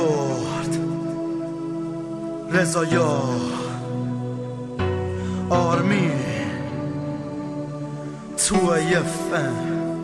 لرد رضایا آرمین تو یفن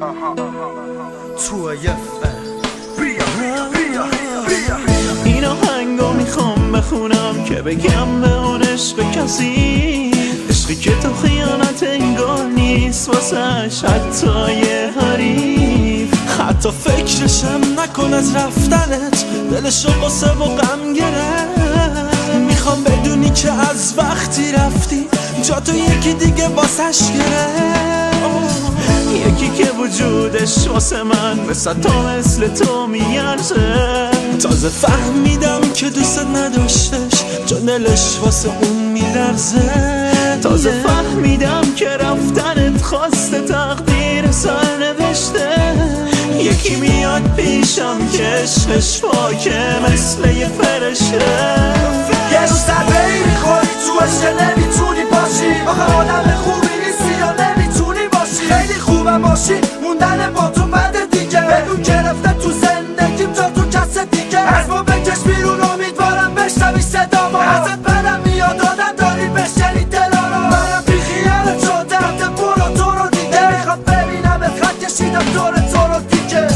این آهنگو میخوام بخونم که بگم به اون عشق کسی، عشقی که تو خیانت انگار نیست واسش حتی یه حریف. حتی فکرشم نکن از رفتنت، دلشو قصه و غم گرفت. میخوام بدونی که از وقتی رفتی جا تو یکی دیگه واسش گرفت، یکی که وجودش واسه من مثل تو میارزه. تازه فهمیدم که دوست نداشتش چون دلش واسه اون میلرزه. تازه فهمیدم که رفتنت خواسته تقدیر سرنوشته. یکی میاد پیشم که عشقش پاکه مثل یه فرشته. یه روز ضربه‌ای میخوری تو عشق نمیتونی باشی، آخه آدم خوبی نیستی یا نمیتونی باشی. خیلی خوبه باشی موندن با تو بعد دیگه، بدون گرفته تو زندگیم جا تو کس دیگه. از ما بکش بیرون امیدوارم بشنوی صدامو، ازت بدم میاد آدم داری بشکنی دلارو. منم بی خیالت شدم برو تو رو دیگه، میخواد ببینم خط کشیدم دور تو رو دیگه.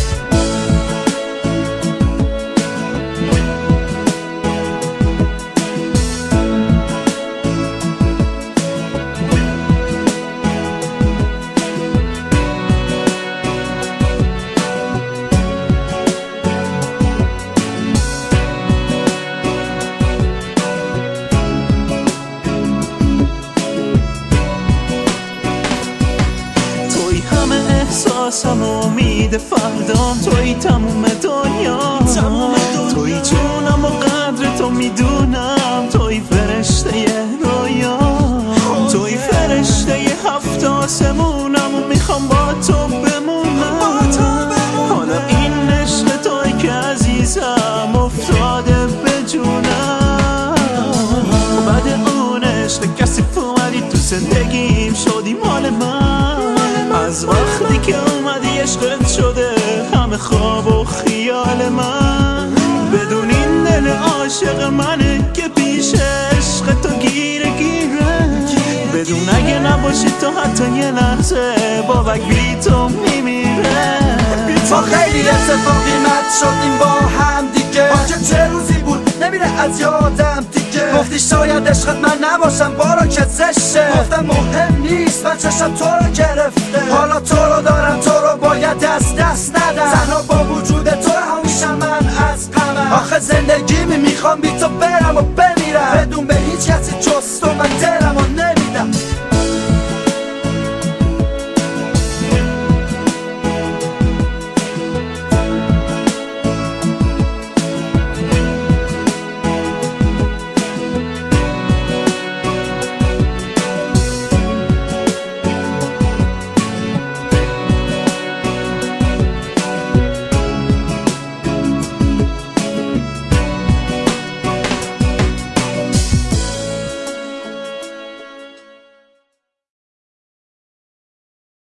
احساسم و امید فردام، توی تموم دنیا، توی جونم و قدر تو میدونم. توی فرشته رویا، توی فرشته هفت آسمونم و میخوام با تو بمونم. حالا این عشق توی که عزیزم افتاده به جونم. بعد اون عشق کسی اومدی تو زندگیم شدی مال من. از وقتی که اومدی عشقت شده همه خواب و خیال من. بدون این دل عاشق منه که پیش عشق تو گیره. بدون اگه نباشی تو حتی یه لحظه بابک بی تو میمیره. ما خیلی اتفاقی مد شدیم با هم دیگه، آخه چه روزی بود نمیره از یادم دیگه. گفتی شاید عشقت من نباشم بارا که زشه، گفتم مهم نیست من چشم تو رو گرفته. حالا تو رو دارم تو رو باید از دست ندم، تنها با وجود تو رها میشم من از غمم. آخه زندگی میخوام بی تو